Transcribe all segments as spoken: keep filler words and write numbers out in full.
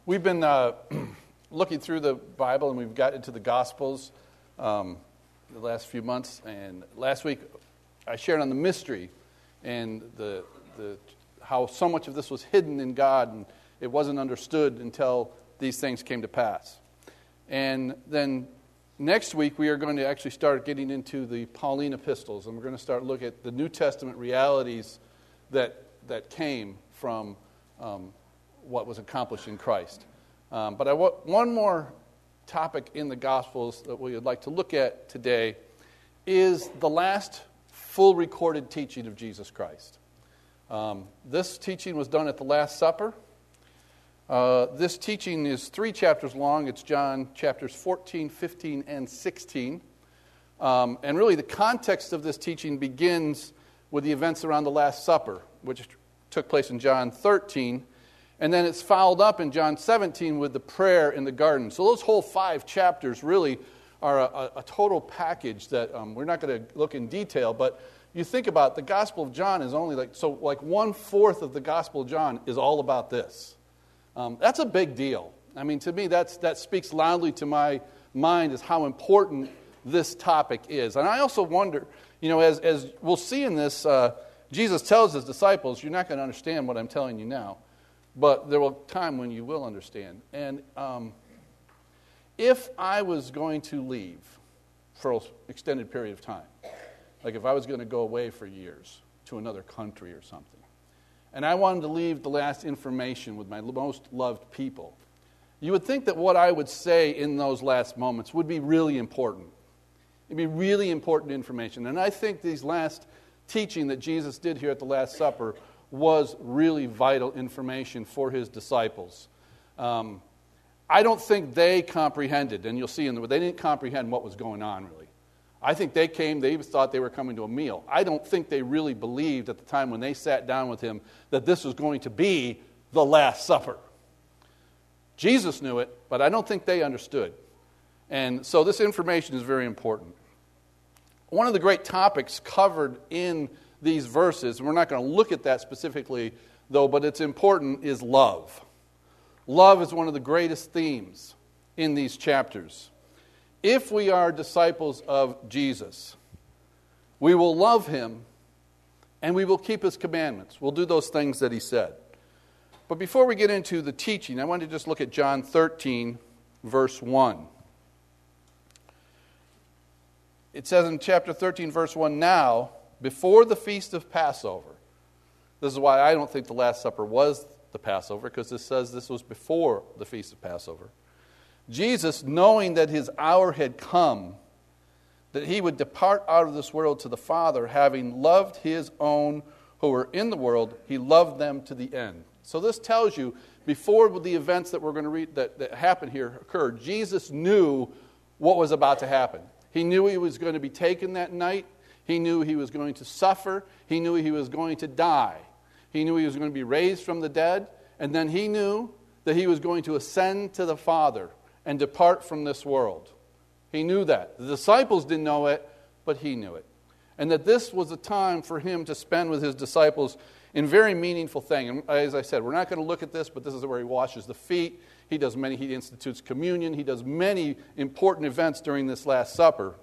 We've been uh, looking through the Bible, and we've got into the Gospels um, the last few months. And last week, I shared on the mystery and the the how so much of this was hidden in God, and it wasn't understood until these things came to pass. And then next week, we are going to actually start getting into the Pauline epistles, and we're going to start looking at the New Testament realities that that came from um, what was accomplished in Christ. Um, but I want one more topic in the Gospels that we would like to look at today is the last full recorded teaching of Jesus Christ. Um, this teaching was done at the Last Supper. Uh, this teaching is three chapters long. It's John chapters fourteen, fifteen, and sixteen. Um, and really the context of this teaching begins with the events around the Last Supper, which took place in John thirteen. And then it's followed up in John seventeen with the prayer in the garden. So those whole five chapters really are a, a total package that um, we're not going to look in detail. But you think about it, the Gospel of John is only like, so like one-fourth of the Gospel of John is all about this. Um, that's a big deal. I mean, to me, that's that speaks loudly to my mind is how important this topic is. And I also wonder, you know, as, as we'll see in this, uh, Jesus tells his disciples, you're not going to understand what I'm telling you now. But there will be a time when you will understand. And um, if I was going to leave for an extended period of time, like if I was going to go away for years to another country or something, and I wanted to leave the last information with my most loved people, you would think that what I would say in those last moments would be really important. It'd be really important information. And I think these last teaching that Jesus did here at the Last Supper was really vital information for his disciples. Um, I don't think they comprehended, and you'll see in the they didn't comprehend what was going on really. I think they came, they even thought they were coming to a meal. I don't think they really believed at the time when they sat down with him that this was going to be the Last Supper. Jesus knew it, but I don't think they understood. And so this information is very important. One of the great topics covered in these verses, and we're not going to look at that specifically, though, but it's important, is love. Love is one of the greatest themes in these chapters. If we are disciples of Jesus, we will love him and we will keep his commandments. We'll do those things that he said. But before we get into the teaching, I want to just look at John thirteen, verse one. It says in chapter thirteen, verse one, now, before the feast of Passover. This is why I don't think the Last Supper was the Passover, because it says this was before the feast of Passover. Jesus, knowing that his hour had come, that he would depart out of this world to the Father, having loved his own who were in the world, he loved them to the end. So this tells you, before the events that we're going to read that, that happened here occurred, Jesus knew what was about to happen. He knew he was going to be taken that night. He knew he was going to suffer. He knew he was going to die. He knew he was going to be raised from the dead. And then he knew that he was going to ascend to the Father and depart from this world. He knew that. The disciples didn't know it, but he knew it. And that this was a time for him to spend with his disciples in very meaningful thing. And as I said, we're not going to look at this, but this is where he washes the feet. He does many, he institutes communion. He does many important events during this Last Supper.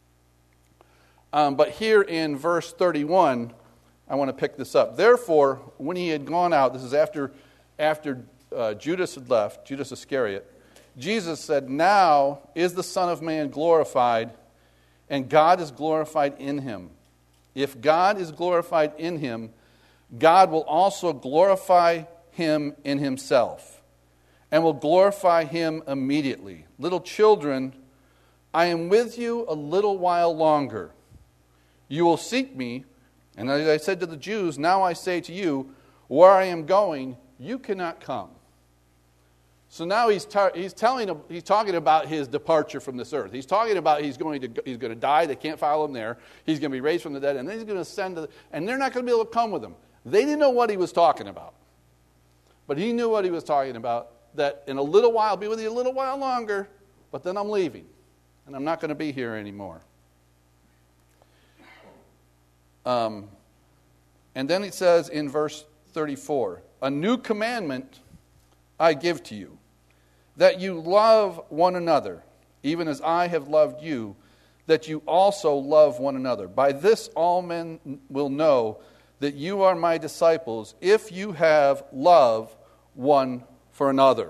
Um, but here in verse thirty-one, I want to pick this up. Therefore, when he had gone out, this is after, after uh, Judas had left, Judas Iscariot, Jesus said, now is the Son of Man glorified, and God is glorified in him. If God is glorified in him, God will also glorify him in himself, and will glorify him immediately. Little children, I am with you a little while longer. You will seek me, and as I said to the Jews, now I say to you, where I am going, you cannot come. So now he's tar- he's telling he's talking about his departure from this earth. He's talking about he's going to he's going to die. They can't follow him there. He's going to be raised from the dead, and then he's going to ascend to the, and they're not going to be able to come with him. They didn't know what he was talking about, but he knew what he was talking about. That in a little while, I'll be with you a little while longer, but then I'm leaving, and I'm not going to be here anymore. Um, and then it says in verse thirty-four, a new commandment I give to you, that you love one another, even as I have loved you, that you also love one another. By this all men will know that you are my disciples, if you have love one for another.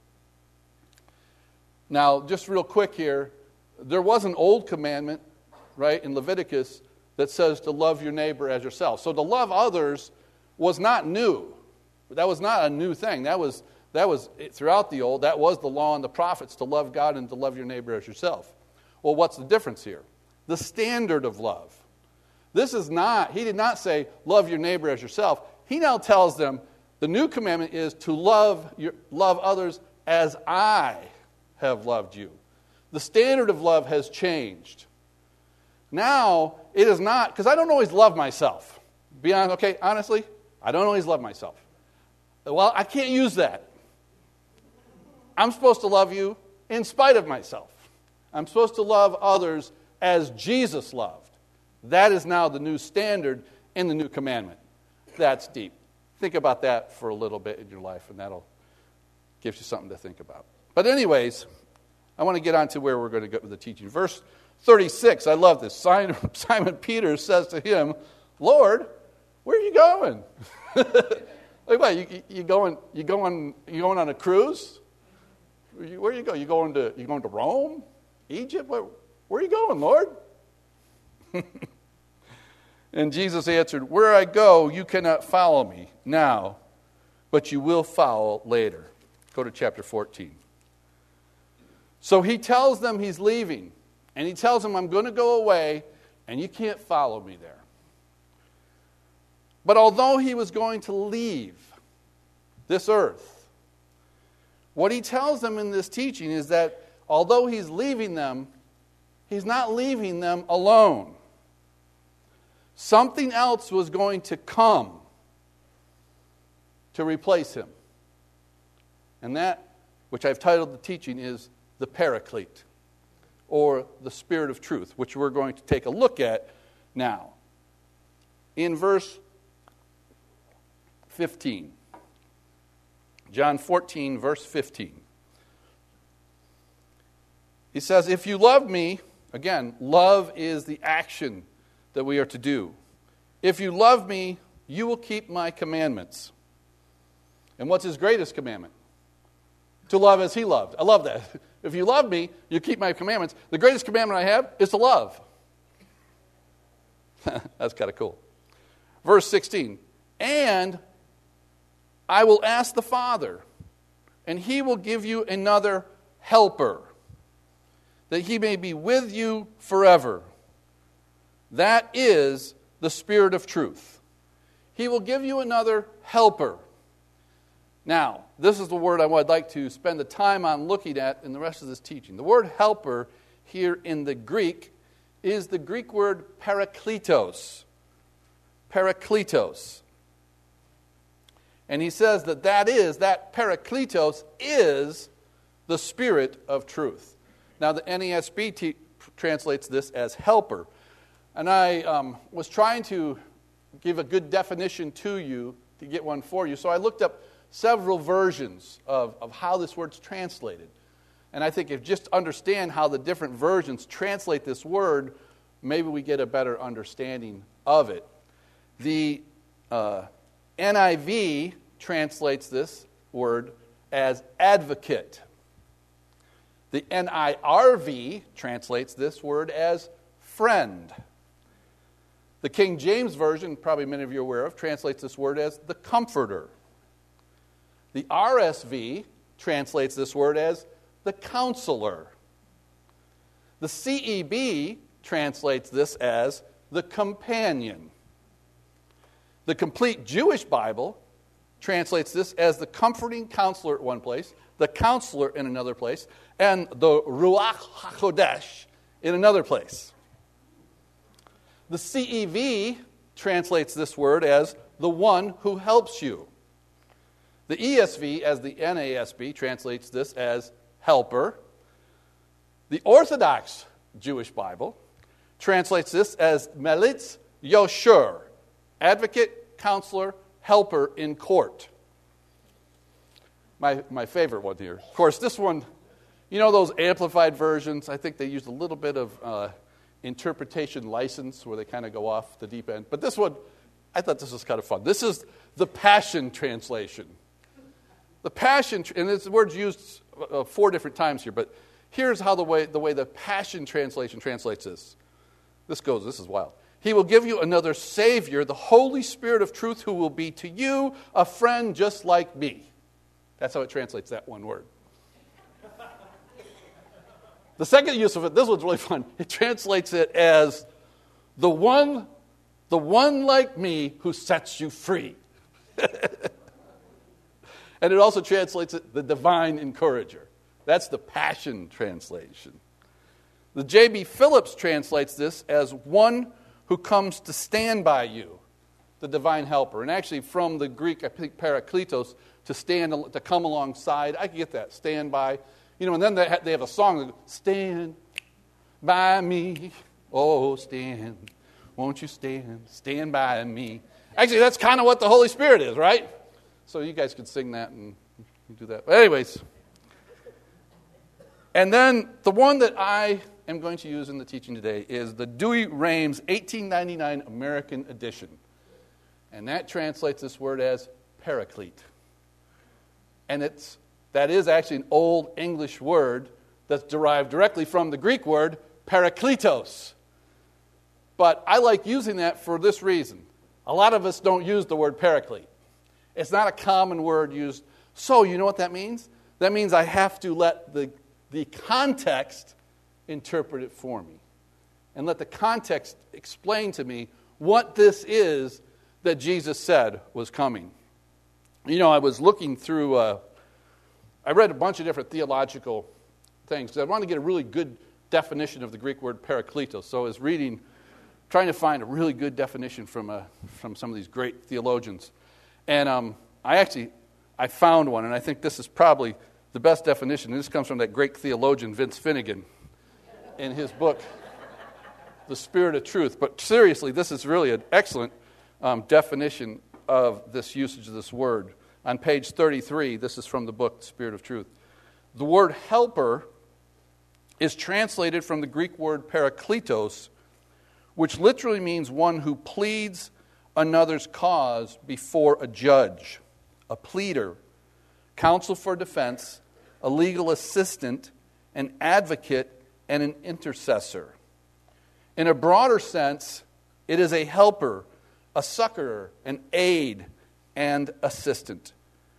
Now, just real quick here, there was an old commandment, right, in Leviticus that says to love your neighbor as yourself. So to love others was not new. That was not a new thing. That was that was throughout the old. That was the law and the prophets, to love God and to love your neighbor as yourself. Well, what's the difference here? The standard of love. This is not, he did not say, love your neighbor as yourself. He now tells them, the new commandment is to love your, love others as I have loved you. The standard of love has changed. Now, it is not, because I don't always love myself. Be honest, okay, honestly, I don't always love myself. Well, I can't use that. I'm supposed to love you in spite of myself. I'm supposed to love others as Jesus loved. That is now the new standard in the new commandment. That's deep. Think about that for a little bit in your life, and that'll give you something to think about. But anyways, I want to get on to where we're going to go with the teaching. Verse thirty-six, I love this. Simon, Simon Peter says to him, Lord, where are you going? Like, what, you, you going? You going? You going on a cruise? Where are you going? You going to? You going to Rome, Egypt? Where, where are you going, Lord? And Jesus answered, where I go, you cannot follow me now, but you will follow later. Go to chapter fourteen. So he tells them he's leaving, and he tells them, I'm going to go away, and you can't follow me there. But although he was going to leave this earth, what he tells them in this teaching is that although he's leaving them, he's not leaving them alone. Something else was going to come to replace him. And that, which I've titled the teaching, is the Paraclete, or the Spirit of Truth, which we're going to take a look at now. In verse fifteen. John fourteen, verse fifteen. He says, if you love me, again, love is the action that we are to do. If you love me, you will keep my commandments. And what's his greatest commandment? To love as he loved. I love that. If you love me, you keep my commandments. The greatest commandment I have is to love. That's kind of cool. Verse sixteen. And I will ask the Father, and he will give you another helper, that he may be with you forever. That is the Spirit of truth. He will give you another helper. Now, this is the word I would like to spend the time on looking at in the rest of this teaching. The word helper here in the Greek is the Greek word parakletos. Parakletos. And he says that that is, that parakletos is the Spirit of truth. Now, the N A S B t- translates this as helper. And I um, was trying to give a good definition to you, to get one for you. So I looked up several versions of, of how this word's translated. And I think if just understand how the different versions translate this word, maybe we get a better understanding of it. The uh, N I V translates this word as advocate. The N I R V translates this word as friend. The King James Version, probably many of you are aware of, translates this word as the comforter. The R S V translates this word as the counselor. The C E B translates this as the companion. The Complete Jewish Bible translates this as the comforting counselor at one place, the counselor in another place, and the Ruach HaKodesh in another place. The C E V translates this word as the one who helps you. The E S V, as the N A S B, translates this as helper. The Orthodox Jewish Bible translates this as Melitz Yoshur, advocate, counselor, helper in court. my, my favorite one here. Of course, this one, you know those amplified versions? I think they used a little bit of uh, interpretation license where they kind of go off the deep end. But this one, I thought this was kind of fun. This is the Passion Translation. The Passion, and this word's used uh, four different times here, but here's how the way the way the Passion Translation translates this. This goes, this is wild. He will give you another Savior, the Holy Spirit of truth, who will be to you a friend just like me. That's how it translates that one word. The second use of it, this one's really fun. It translates it as the one, the one like me who sets you free. And it also translates it, the divine encourager. That's the Passion Translation. The J B Phillips translates this as one who comes to stand by you, the divine helper. And actually from the Greek, I think, parakletos, to stand, to come alongside. I can get that, stand by. You know, and then they have, they have a song that goes, stand by me, oh, stand, won't you stand, stand by me. Actually, that's kind of what the Holy Spirit is, right? So you guys could sing that and do that. But anyways, and then the one that I am going to use in the teaching today is the Douay-Rheims eighteen ninety-nine American edition. And that translates this word as paraclete. And it's that is actually an old English word that's derived directly from the Greek word parakletos. But I like using that for this reason. A lot of us don't use the word paraclete. It's not a common word used. So you know what that means? That means I have to let the, the context interpret it for me. And let the context explain to me what this is that Jesus said was coming. You know, I was looking through, uh, I read a bunch of different theological things because I wanted to get a really good definition of the Greek word parakletos. So I was reading, trying to find a really good definition from uh, from some of these great theologians. And um, I actually, I found one, and I think this is probably the best definition. And this comes from that great theologian, Vince Finnegan, in his book, The Spirit of Truth. But seriously, this is really an excellent um, definition of this usage of this word. On page thirty-three, this is from the book, The Spirit of Truth. The word helper is translated from the Greek word parakletos, which literally means one who pleads another's cause before a judge, a pleader, counsel for defense, a legal assistant, an advocate, and an intercessor. In a broader sense, it is a helper, a succorer, an aid, and assistant.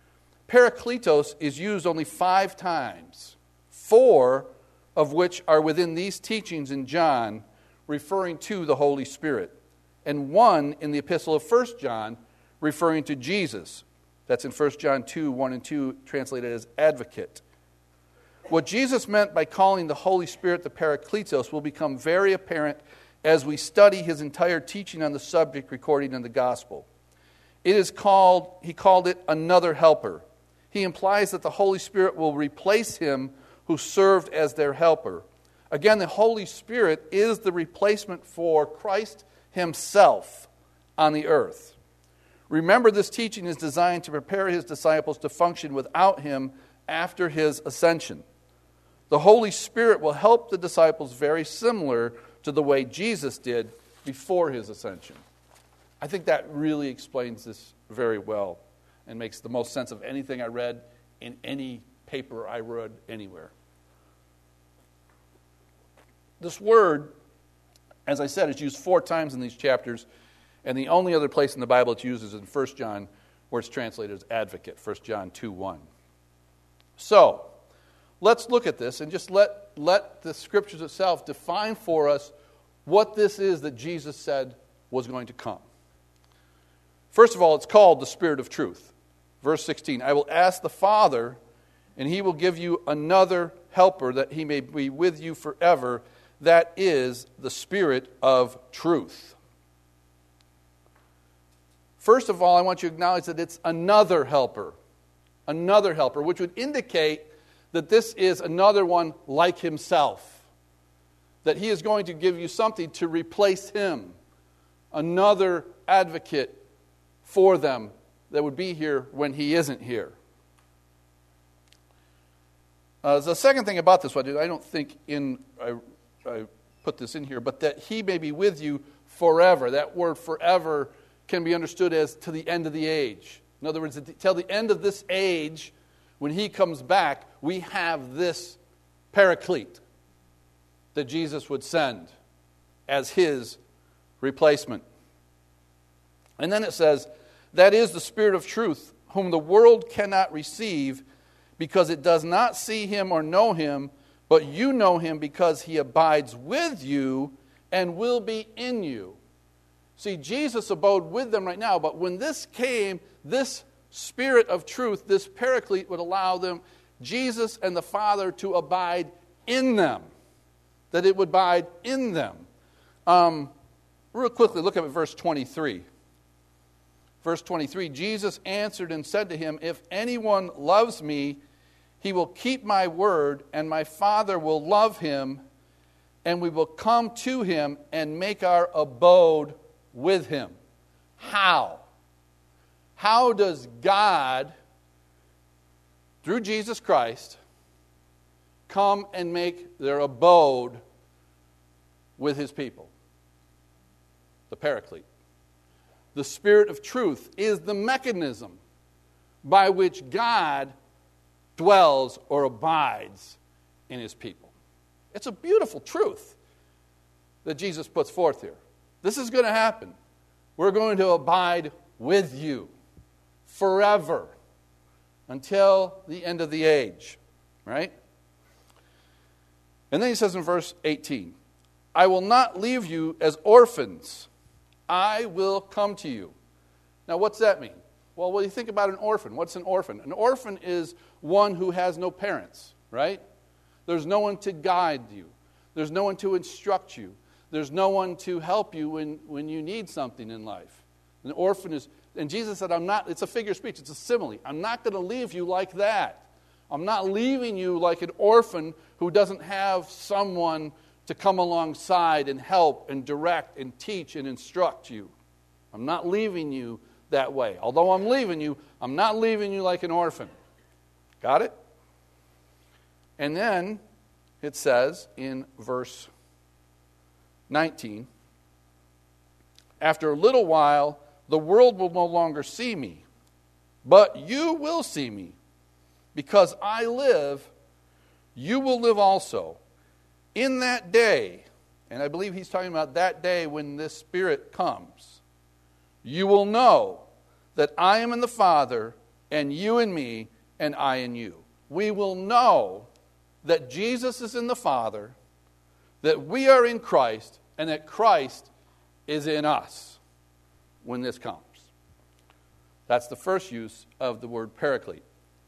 Parakletos is used only five times, four of which are within these teachings in John, referring to the Holy Spirit, and one in the epistle of First John, referring to Jesus. That's in First John two, one and two, translated as advocate. What Jesus meant by calling the Holy Spirit the Parakletos will become very apparent as we study his entire teaching on the subject recorded in the Gospel. It is called, he called it another helper. He implies that the Holy Spirit will replace him who served as their helper. Again, the Holy Spirit is the replacement for Christ himself on the earth. Remember, this teaching is designed to prepare his disciples to function without him after his ascension. The Holy Spirit will help the disciples very similar to the way Jesus did before his ascension. I think that really explains this very well and makes the most sense of anything I read in any paper I read anywhere. This word, as I said, is used four times in these chapters, and the only other place in the Bible it's used is in First John, where it's translated as advocate, First John two one. So, let's look at this and just let, let the Scriptures itself define for us what this is that Jesus said was going to come. First of all, it's called the Spirit of Truth. Verse sixteen, I will ask the Father, and he will give you another helper that he may be with you forever. That is the Spirit of Truth. First of all, I want you to acknowledge that it's another helper. Another helper, which would indicate that this is another one like himself. That he is going to give you something to replace him. Another advocate for them that would be here when he isn't here. Uh, the second thing about this one, I don't think in I, I put this in here, but that he may be with you forever. That word forever can be understood as to the end of the age. In other words, till the end of this age, when he comes back, we have this paraclete that Jesus would send as his replacement. And then it says, that is the Spirit of truth, whom the world cannot receive, because it does not see him or know him, but you know him because he abides with you and will be in you. See, Jesus abode with them right now, but when this came, this Spirit of truth, this paraclete would allow them, Jesus and the Father, to abide in them. That it would abide in them. Um, real quickly, look at verse twenty-three. Verse twenty-three, Jesus answered and said to him, if anyone loves me, he will keep my word, and my Father will love him, and we will come to him and make our abode with him. How? How does God, through Jesus Christ, come and make their abode with his people? The Paraclete. The Spirit of truth is the mechanism by which God dwells or abides in his people. It's a beautiful truth that Jesus puts forth here. This is going to happen. We're going to abide with you forever until the end of the age. Right? And then he says in verse eighteen, I will not leave you as orphans. I will come to you. Now, what's that mean? Well, when you think about an orphan, what's an orphan? An orphan is one who has no parents, right? There's no one to guide you. There's no one to instruct you. There's no one to help you when, when you need something in life. An orphan is, and Jesus said, I'm not, it's a figure of speech, it's a simile. I'm not going to leave you like that. I'm not leaving you like an orphan who doesn't have someone to come alongside and help and direct and teach and instruct you. I'm not leaving you that way. Although I'm leaving you, I'm not leaving you like an orphan. Got it? And then it says in verse nineteen, after a little while, the world will no longer see me, but you will see me. Because I live, you will live also. In that day, and I believe he's talking about that day when this Spirit comes, you will know that I am in the Father, and you in me, and I in you. We will know that Jesus is in the Father, that we are in Christ, and that Christ is in us when this comes. That's the first use of the word paraclete.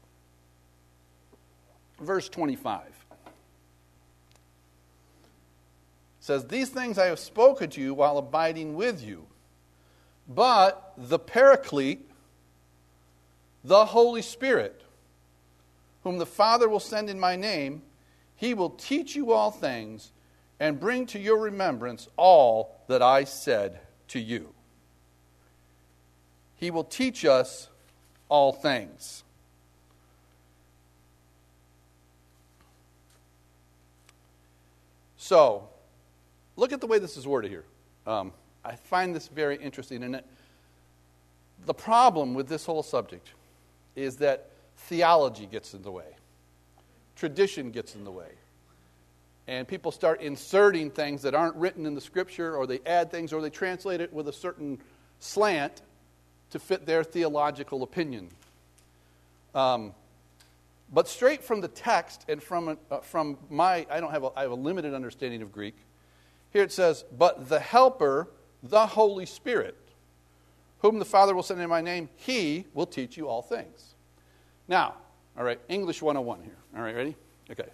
Verse twenty-five says, these things I have spoken to you while abiding with you. But the Paraclete, the Holy Spirit, whom the Father will send in my name, he will teach you all things and bring to your remembrance all that I said to you. He will teach us all things. So, look at the way this is worded here. Um, I find this very interesting. And it, the problem with this whole subject is that theology gets in the way. Tradition gets in the way. And people start inserting things that aren't written in the Scripture, or they add things, or they translate it with a certain slant to fit their theological opinion. Um, but straight from the text and from uh, from my, I don't have a, I have a limited understanding of Greek. Here it says, but the Helper, the Holy Spirit, whom the Father will send in my name, he will teach you all things. Now, all right, English one oh one here. All right, ready? Okay.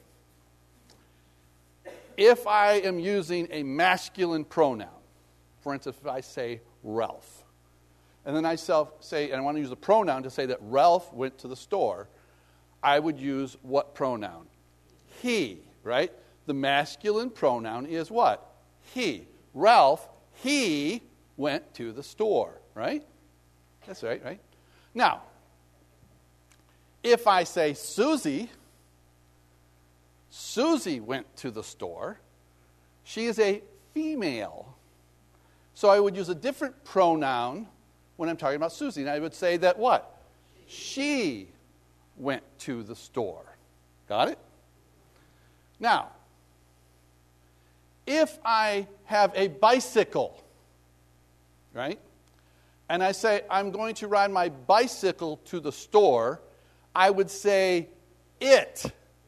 If I am using a masculine pronoun, for instance, if I say Ralph, and then I self say, and I want to use a pronoun to say that Ralph went to the store, I would use what pronoun? He, right? The masculine pronoun is what? He. Ralph, he went to the store, right? That's right, right? Now, if I say Susie, Susie went to the store. She is a female. So I would use a different pronoun when I'm talking about Susie. And I would say that what? She went to the store. Got it? Now, if I have a bicycle, right, and I say I'm going to ride my bicycle to the store, I would say it.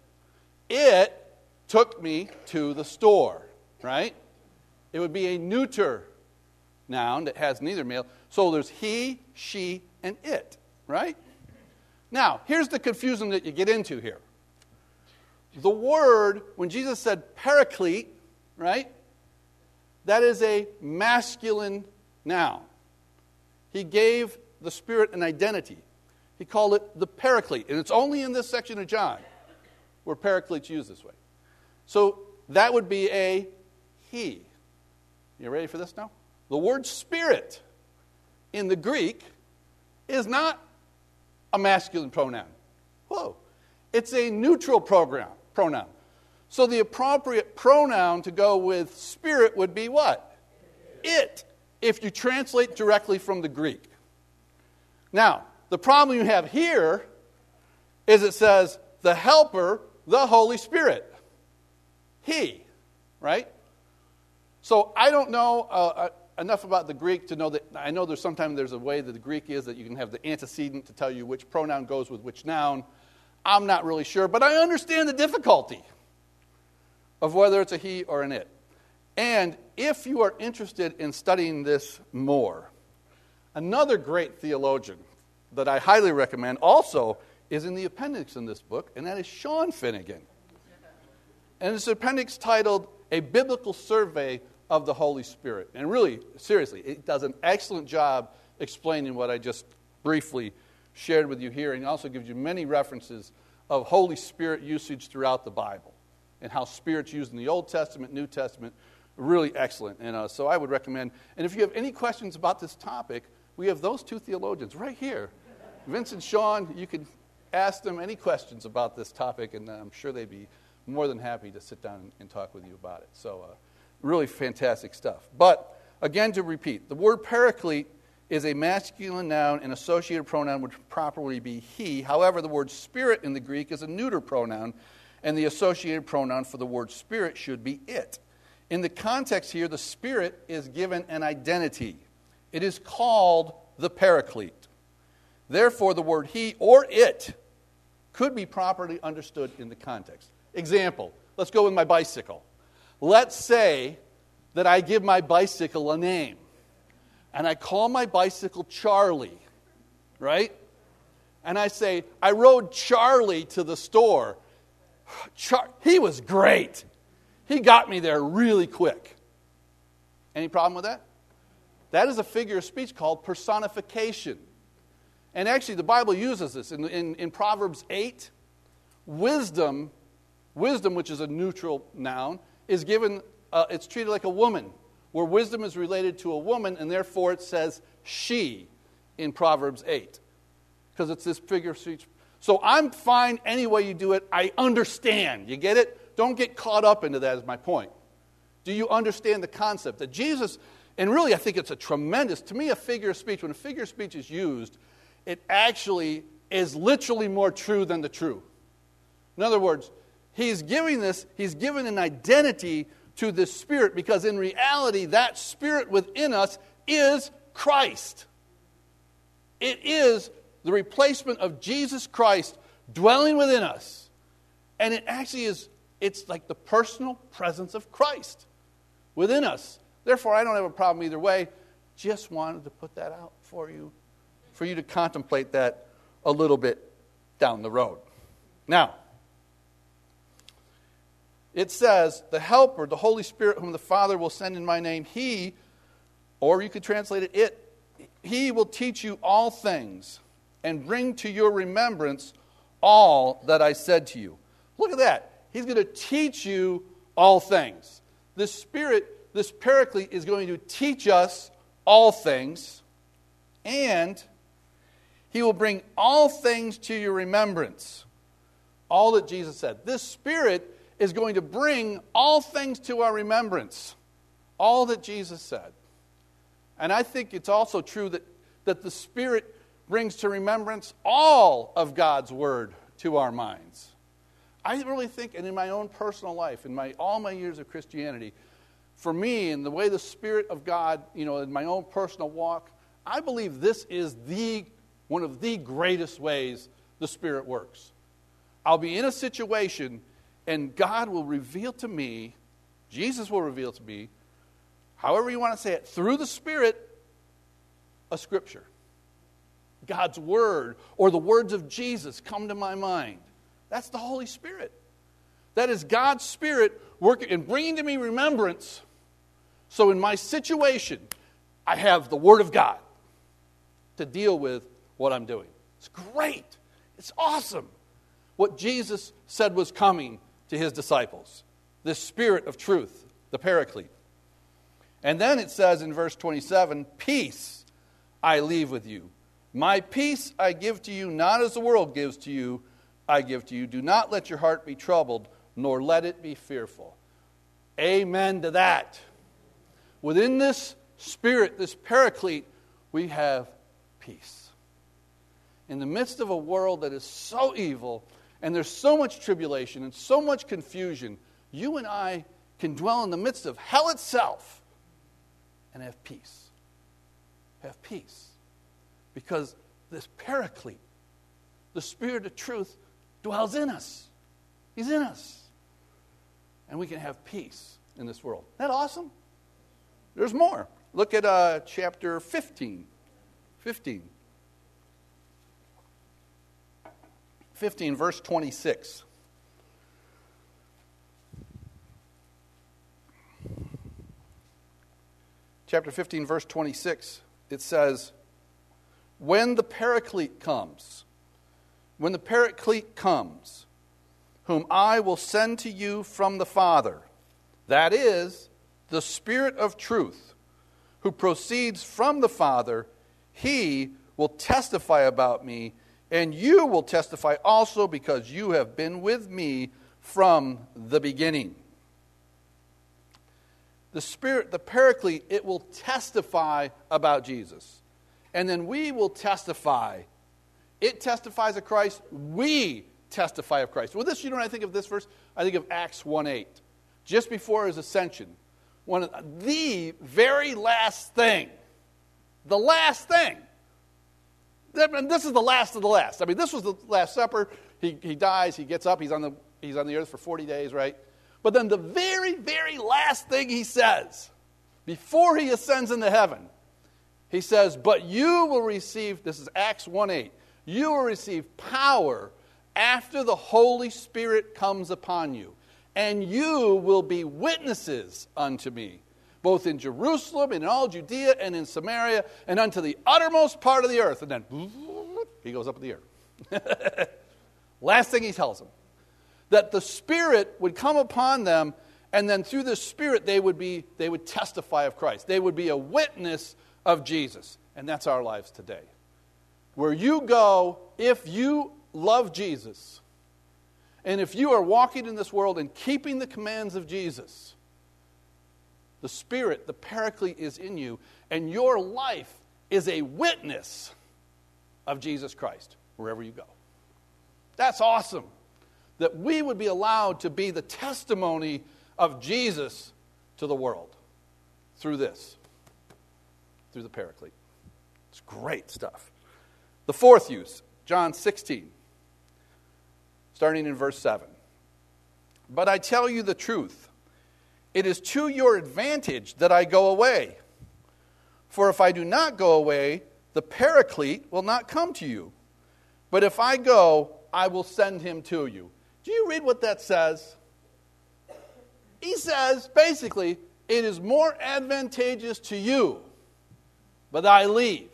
It took me to the store, right? It would be a neuter noun that has neither male. So there's he, she, and it, right? Now, here's the confusion that you get into here. The word, when Jesus said paraclete, right, that is a masculine noun. He gave the Spirit an identity. He called it the paraclete. And it's only in this section of John where paraclete's used this way. So that would be a he. You ready for this now? The word Spirit in the Greek is not a masculine pronoun. Whoa. It's a neutral program, pronoun. So the appropriate pronoun to go with Spirit would be what? It, if you translate directly from the Greek. Now, the problem you have here is it says the Helper, the Holy Spirit. He, right? So I don't know uh, enough about the Greek to know that, I know there's sometimes there's a way that the Greek is that you can have the antecedent to tell you which pronoun goes with which noun. I'm not really sure, but I understand the difficulty of whether it's a he or an it. And if you are interested in studying this more, another great theologian that I highly recommend also is in the appendix in this book, and that is Sean Finnegan. And it's an appendix titled A Biblical Survey of the Holy Spirit. And really, seriously, it does an excellent job explaining what I just briefly shared with you here, and it also gives you many references of Holy Spirit usage throughout the Bible and how Spirit's used in the Old Testament, New Testament. Really excellent. And uh, so I would recommend, and if you have any questions about this topic, we have those two theologians right here. Vince and Sean, you can ask them any questions about this topic, and I'm sure they'd be more than happy to sit down and talk with you about it. So uh, really fantastic stuff. But again, to repeat, the word paraclete is a masculine noun, and associated pronoun would properly be he. However, the word Spirit in the Greek is a neuter pronoun, and the associated pronoun for the word Spirit should be it. In the context here, the Spirit is given an identity. It is called the Paraclete. Therefore, the word he or it could be properly understood in the context. Example, let's go with my bicycle. Let's say that I give my bicycle a name, and I call my bicycle Charlie, right? And I say, I rode Charlie to the store. Char- he was great. He got me there really quick. Any problem with that? That is a figure of speech called personification. And actually, the Bible uses this. In, in, in Proverbs eight, wisdom, wisdom, which is a neutral noun, is given, uh, it's treated like a woman, where wisdom is related to a woman, and therefore it says she in Proverbs eight. Because it's this figure of speech. So I'm fine any way you do it. I understand. You get it? Don't get caught up into that is my point. Do you understand the concept that Jesus, and really I think it's a tremendous, to me a figure of speech, when a figure of speech is used, it actually is literally more true than the true. In other words, he's giving this, he's given an identity to this Spirit because in reality that Spirit within us is Christ. It is the replacement of Jesus Christ dwelling within us. And it actually is, it's like the personal presence of Christ within us. Therefore, I don't have a problem either way. Just wanted to put that out for you, for you to contemplate that a little bit down the road. Now, it says, the Helper, the Holy Spirit, whom the Father will send in my name, he, or you could translate it, it, he will teach you all things and bring to your remembrance all that I said to you. Look at that. He's going to teach you all things. This Spirit, this Paraclete, is going to teach us all things, and he will bring all things to your remembrance. All that Jesus said. This Spirit is going to bring all things to our remembrance, all that Jesus said. And I think it's also true that, that the Spirit brings to remembrance all of God's Word to our minds. I really think, and in my own personal life, in my all my years of Christianity, for me, and the way the Spirit of God, you know, in my own personal walk, I believe this is the one of the greatest ways the Spirit works. I'll be in a situation, and God will reveal to me, Jesus will reveal to me, however you want to say it, through the Spirit, a scripture. God's Word, or the words of Jesus come to my mind. That's the Holy Spirit. That is God's Spirit working and bringing to me remembrance. So in my situation, I have the Word of God to deal with what I'm doing. It's great. It's awesome. What Jesus said was coming to his disciples. This Spirit of truth, the Paraclete. And then it says in verse twenty-seven, peace I leave with you. My peace I give to you, not as the world gives to you, I give to you. Do not let your heart be troubled, nor let it be fearful. Amen to that. Within this Spirit, this Paraclete, we have peace. In the midst of a world that is so evil, and there's so much tribulation and so much confusion, you and I can dwell in the midst of hell itself and have peace. Have peace. Because this Paraclete, the Spirit of truth, dwells in us. He's in us. And we can have peace in this world. Isn't that awesome? There's more. Look at uh, chapter fifteen. fifteen. fifteen, verse twenty-six. Chapter fifteen, verse twenty-six, it says, when the Paraclete comes, when the Paraclete comes, whom I will send to you from the Father, that is, the Spirit of truth, who proceeds from the Father, he will testify about me, and you will testify also because you have been with me from the beginning. The Spirit, the Paraclete, it will testify about Jesus. And then we will testify. It testifies of Christ. We testify of Christ. Well, this, you know what I think of this verse? I think of Acts one eight. Just before his ascension. One of the very last thing. The last thing. And this is the last of the last. I mean, this was the Last Supper. He, he dies. He gets up. He's on the he's on the earth for forty days, right? But then the very, very last thing he says, before he ascends into heaven, he says, but you will receive, this is Acts one eight, you will receive power after the Holy Spirit comes upon you, and you will be witnesses unto me, both in Jerusalem, and in all Judea, and in Samaria, and unto the uttermost part of the earth. And then he goes up in the air. Last thing he tells them, that the Spirit would come upon them, and then through the Spirit they would be they would testify of Christ. They would be a witness of Jesus. And that's our lives today. Where you go, if you love Jesus, and if you are walking in this world and keeping the commands of Jesus, the Spirit, the Paraclete is in you, and your life is a witness of Jesus Christ wherever you go. That's awesome. That we would be allowed to be the testimony of Jesus to the world through this, through the Paraclete. It's great stuff. The fourth use, John sixteen, starting in verse seven. But I tell you the truth, it is to your advantage that I go away. For if I do not go away, the Paraclete will not come to you. But if I go, I will send him to you. Do you read what that says? He says, basically, it is more advantageous to you, but I leave,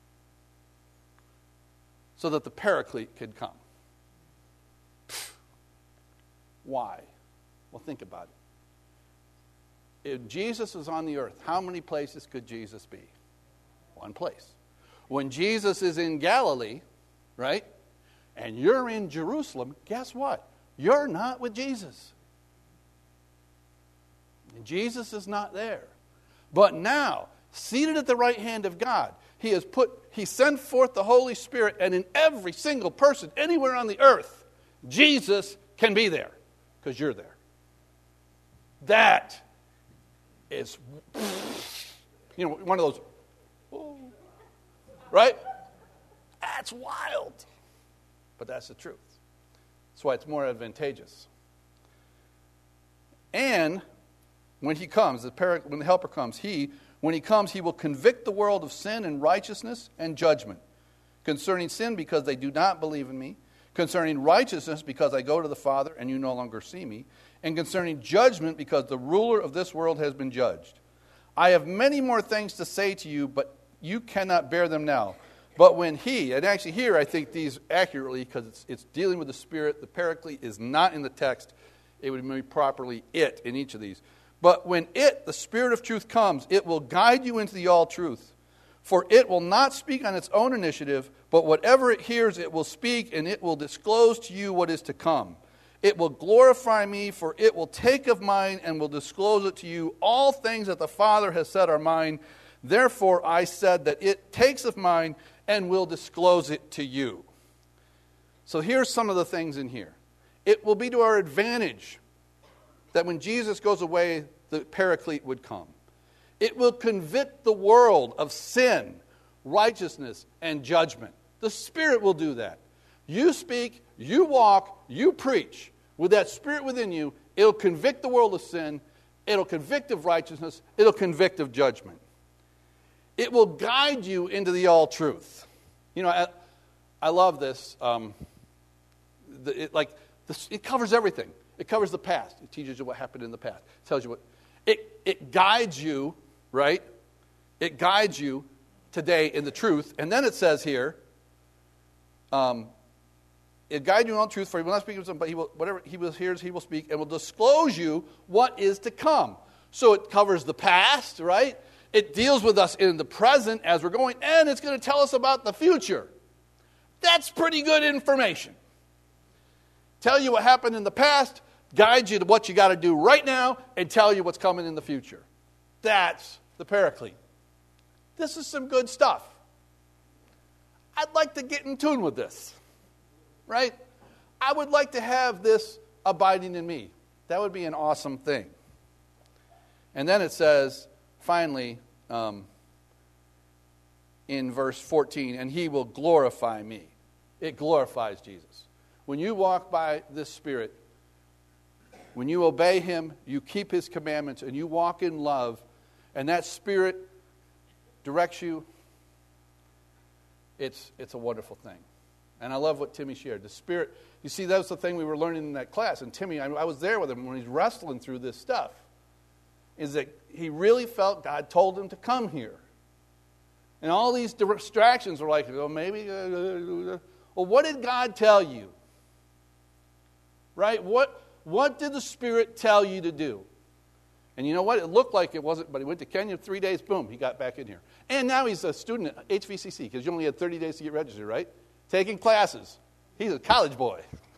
so that the Paraclete could come. Why? Well, think about it. If Jesus was on the earth, how many places could Jesus be? One place. When Jesus is in Galilee, right, and you're in Jerusalem, guess what? You're not with Jesus. And Jesus is not there. But now, seated at the right hand of God, He has put, He sent forth the Holy Spirit, and in every single person, anywhere on the earth, Jesus can be there, because you're there. That is, you know, one of those, oh, right? That's wild. But that's the truth. That's why it's more advantageous. And when He comes, the parent, when the Helper comes, He, when He comes, He will convict the world of sin and righteousness and judgment. Concerning sin, because they do not believe in me. Concerning righteousness, because I go to the Father and you no longer see me. And concerning judgment, because the ruler of this world has been judged. I have many more things to say to you, but you cannot bear them now. But when He, and actually here I think these accurately, because it's, it's dealing with the Spirit, the Paraclete is not in the text. It would be properly it in each of these. But when it, the Spirit of truth, comes, it will guide you into the all truth. For it will not speak on its own initiative, but whatever it hears it will speak, and it will disclose to you what is to come. It will glorify me, for it will take of mine and will disclose it to you. All things that the Father has said are mine. Therefore I said that it takes of mine and will disclose it to you. So here's some of the things in here. It will be to our advantage that when Jesus goes away, the Paraclete would come. It will convict the world of sin, righteousness, and judgment. The Spirit will do that. You speak, you walk, you preach. With that Spirit within you, it'll convict the world of sin, it'll convict of righteousness, it'll convict of judgment. It will guide you into the all truth. You know, I, I love this. Um, the, it, like this, it covers everything. It covers the past. It teaches you what happened in the past. It tells you what. It it guides you, right? It guides you today in the truth. And then it says here, um, it guide you in all truth, for He will not speak of something, but He will, whatever He will hears, He will speak, and will disclose you what is to come. So it covers the past, right? It deals with us in the present as we're going, and it's going to tell us about the future. That's pretty good information. Tell you what happened in the past, guide you to what you got to do right now, and tell you what's coming in the future. That's the Paraclete. This is some good stuff. I'd like to get in tune with this, right? I would like to have this abiding in me. That would be an awesome thing. And then it says, finally, um, in verse fourteen, and He will glorify me. It glorifies Jesus. When you walk by this Spirit, when you obey Him, you keep His commandments, and you walk in love, and that Spirit directs you, it's it's a wonderful thing. And I love what Timmy shared. The Spirit, you see, that was the thing we were learning in that class. And Timmy, I, I was there with him when he's wrestling through this stuff, is that he really felt God told him to come here. And all these distractions were like, oh, maybe, uh, uh, uh. Well, what did God tell you? Right? What, what did the Spirit tell you to do? And you know what? It looked like it wasn't, but he went to Kenya three days, boom, he got back in here. And now he's a student at H V C C, because you only had thirty days to get registered, right? Taking classes. He's a college boy.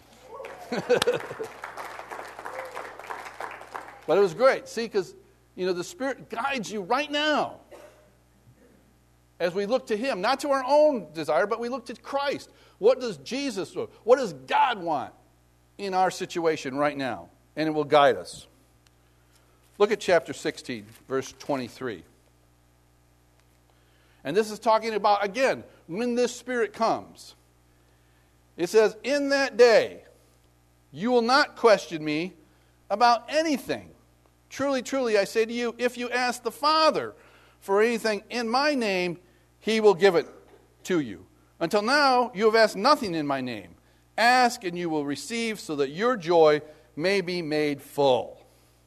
But it was great. See, because, you know, the Spirit guides you right now as we look to Him, not to our own desire, but we look to Christ. What does Jesus do? What does God want in our situation right now? And it will guide us. Look at chapter sixteen, verse twenty-three. And this is talking about, again, when this Spirit comes. It says, in that day, you will not question me about anything. Truly, truly, I say to you, if you ask the Father for anything in my name, He will give it to you. Until now, you have asked nothing in my name. Ask and you will receive, so that your joy may be made full.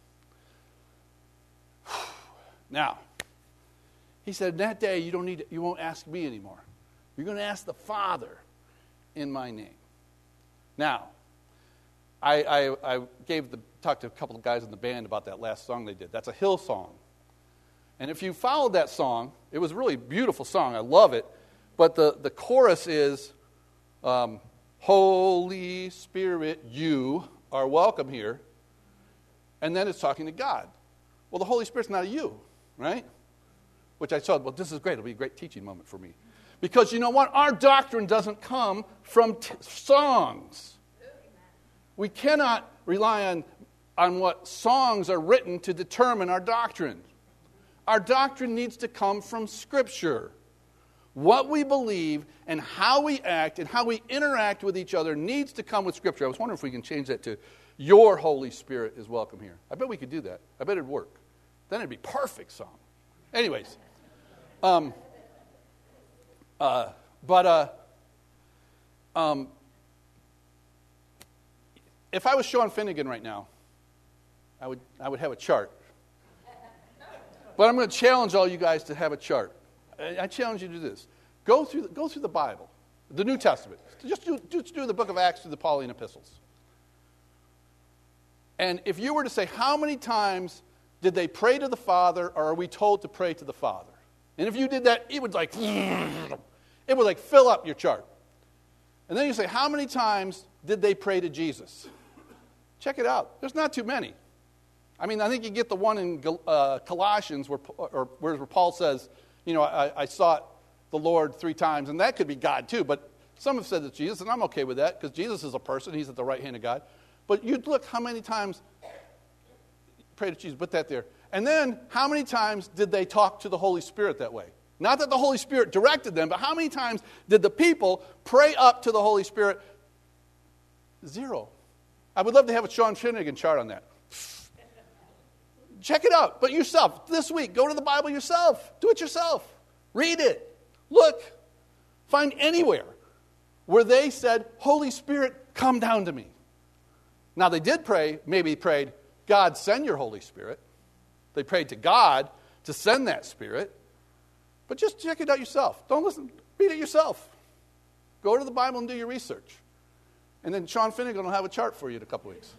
Now, He said, that day you don't need, you won't ask me anymore. You're going to ask the Father in my name. Now, I, I, I gave the talked to a couple of guys in the band about that last song they did. That's a hill song. And if you followed that song, it was a really beautiful song. I love it. But the, the chorus is, um, Holy Spirit, you are welcome here. And then it's talking to God. Well, the Holy Spirit's not you, right? Which I thought, well, this is great. It'll be a great teaching moment for me. Because you know what? Our doctrine doesn't come from t- songs. We cannot rely on, on what songs are written to determine our doctrine. Our doctrine needs to come from Scripture. What we believe and how we act and how we interact with each other needs to come with Scripture. I was wondering if we can change that to your Holy Spirit is welcome here. I bet we could do that. I bet it'd work. Then it'd be a perfect song. Anyways. Um, uh, but uh, um, if I was Sean Finnegan right now, I would I would have a chart. But I'm going to challenge all you guys to have a chart. I, I challenge you to do this. Go through the, go through the Bible, the New Testament. Just do, just do the book of Acts through the Pauline epistles. And if you were to say, how many times did they pray to the Father, or are we told to pray to the Father? And if you did that, it would like, it would like fill up your chart. And then you say, how many times did they pray to Jesus? Check it out. There's not too many. I mean, I think you get the one in uh, Colossians where, or where Paul says, you know, I, I sought the Lord three times, and that could be God too. But some have said it's Jesus, and I'm okay with that because Jesus is a person. He's at the right hand of God. But you look how many times pray to Jesus. Put that there. And then how many times did they talk to the Holy Spirit that way? Not that the Holy Spirit directed them, but how many times did the people pray up to the Holy Spirit? Zero. I would love to have a Sean Finnegan chart on that. Check it out. But yourself, this week, go to the Bible yourself. Do it yourself. Read it. Look. Find anywhere where they said, Holy Spirit, come down to me. Now, they did pray, maybe prayed, God, send your Holy Spirit. They prayed to God to send that Spirit. But just check it out yourself. Don't listen. Read it yourself. Go to the Bible and do your research. And then Sean Finnegan will have a chart for you in a couple weeks.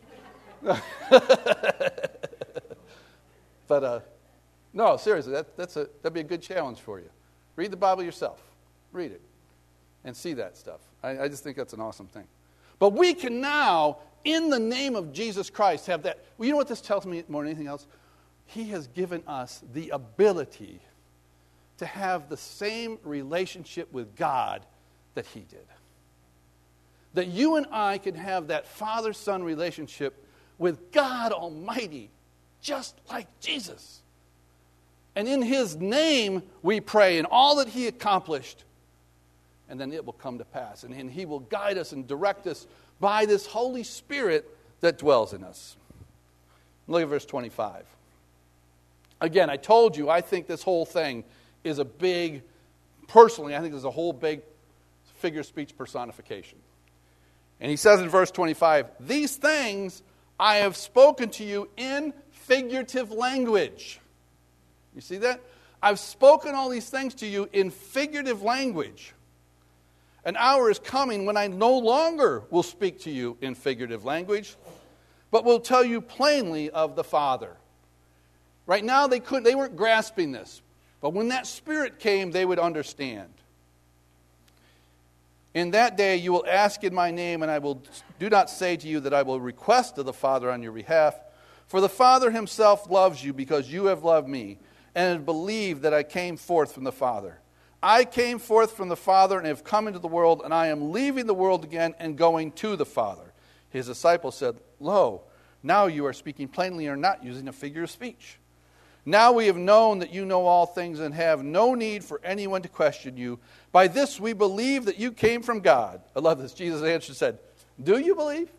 But, uh, no, seriously, that, that's a, that'd be a good challenge for you. Read the Bible yourself. Read it. And see that stuff. I, I just think that's an awesome thing. But we can now, in the name of Jesus Christ, have that. Well, you know what this tells me more than anything else? He has given us the ability to have the same relationship with God that He did. That you and I can have that father-son relationship with God Almighty, just like Jesus. And in His name we pray, and all that He accomplished, and then it will come to pass. And, and He will guide us and direct us by this Holy Spirit that dwells in us. Look at verse twenty-five. Again, I told you, I think this whole thing is a big, personally, I think there's a whole big figure of speech personification. And he says in verse twenty-five, these things I have spoken to you in figurative language. You see that? I've spoken all these things to you in figurative language. An hour is coming when I no longer will speak to you in figurative language, but will tell you plainly of the Father. Right now they couldn't, they weren't grasping this. But when that Spirit came, they would understand. In that day you will ask in my name, and I will do not say to you that I will request of the Father on your behalf. For the Father Himself loves you because you have loved me, and have believed that I came forth from the Father. I came forth from the Father and have come into the world, and I am leaving the world again and going to the Father. His disciples said, Lo, now you are speaking plainly and are not using a figure of speech. Now we have known that you know all things and have no need for anyone to question you. By this we believe that you came from God. I love this. Jesus answered and said, do you believe?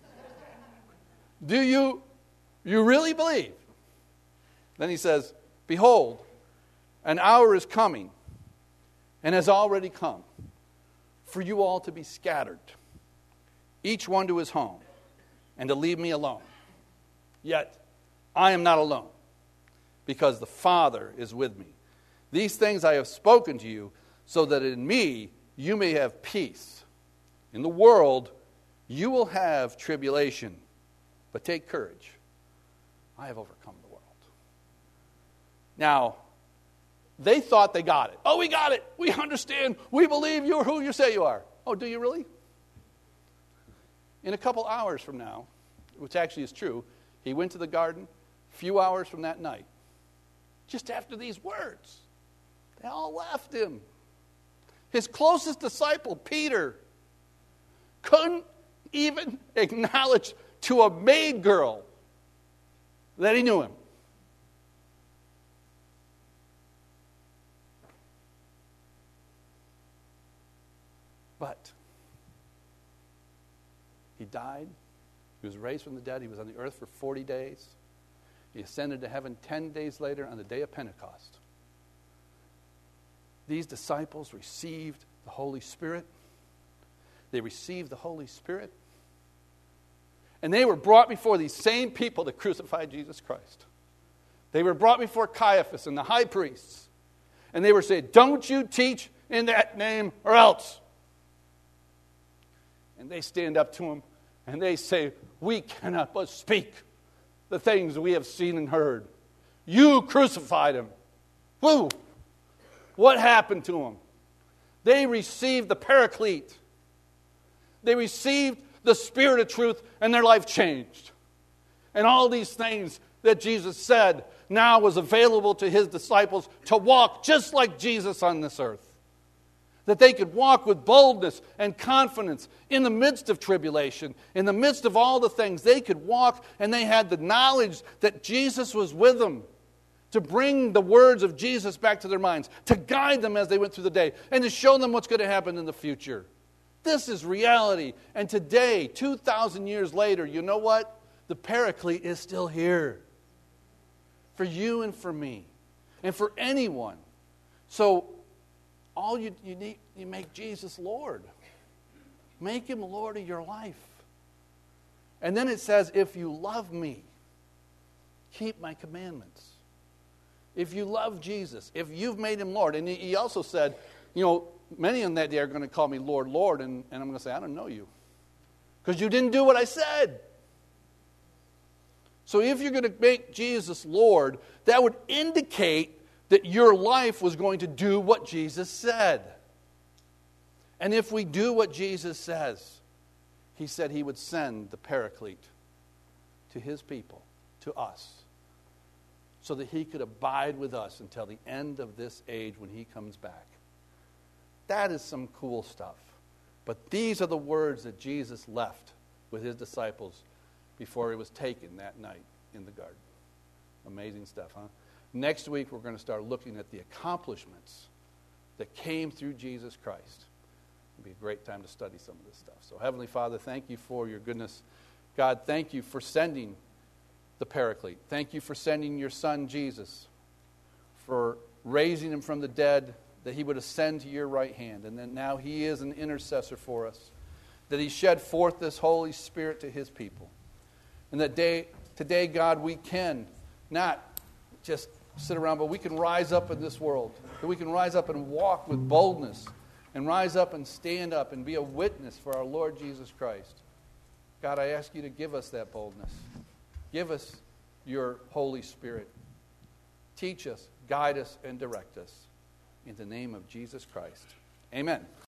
Do you, you really believe? Then He says, behold, an hour is coming and has already come for you all to be scattered, each one to his home, and to leave me alone. Yet I am not alone, because the Father is with me. These things I have spoken to you, so that in me you may have peace. In the world you will have tribulation, but take courage. I have overcome the world. Now, they thought they got it. Oh, we got it. We understand. We believe you're who you say you are. Oh, do you really? In a couple hours from now, which actually is true, He went to the garden, few hours from that night, just after these words, they all left him. His closest disciple, Peter, couldn't even acknowledge to a maid girl that he knew him. But he died. He was raised from the dead. He was on the earth for forty days. He ascended to heaven ten days later on the day of Pentecost. These disciples received the Holy Spirit. They received the Holy Spirit. And they were brought before these same people that crucified Jesus Christ. They were brought before Caiaphas and the high priests. And they were saying, don't you teach in that name or else. And they stand up to him and they say, we cannot but speak the things we have seen and heard. You crucified him. Woo! What happened to him? They received the Paraclete. They received the Spirit of truth and their life changed. And all these things that Jesus said now was available to his disciples to walk just like Jesus on this earth. That they could walk with boldness and confidence in the midst of tribulation, in the midst of all the things. They could walk and they had the knowledge that Jesus was with them to bring the words of Jesus back to their minds, to guide them as they went through the day, and to show them what's going to happen in the future. This is reality. And today, two thousand years later, you know what? The Paraclete is still here. For you and for me. And for anyone. So, all you, you need, you make Jesus Lord. Make him Lord of your life. And then it says, if you love me, keep my commandments. If you love Jesus, if you've made him Lord. And he also said, you know, many on that day are going to call me Lord, Lord. And, and I'm going to say, I don't know you. Because you didn't do what I said. So if you're going to make Jesus Lord, that would indicate that your life was going to do what Jesus said. And if we do what Jesus says, he said he would send the Paraclete to his people, to us, so that he could abide with us until the end of this age when he comes back. That is some cool stuff. But these are the words that Jesus left with his disciples before he was taken that night in the garden. Amazing stuff, huh? Next week, we're going to start looking at the accomplishments that came through Jesus Christ. It'll be a great time to study some of this stuff. So, Heavenly Father, thank you for your goodness. God, thank you for sending the Paraclete. Thank you for sending your Son, Jesus, for raising him from the dead, that he would ascend to your right hand, and that now he is an intercessor for us, that he shed forth this Holy Spirit to his people. And that day, today, God, we can not just sit around, but we can rise up in this world. That we can rise up and walk with boldness and rise up and stand up and be a witness for our Lord Jesus Christ. God, I ask you to give us that boldness. Give us your Holy Spirit. Teach us, guide us, and direct us. In the name of Jesus Christ. Amen.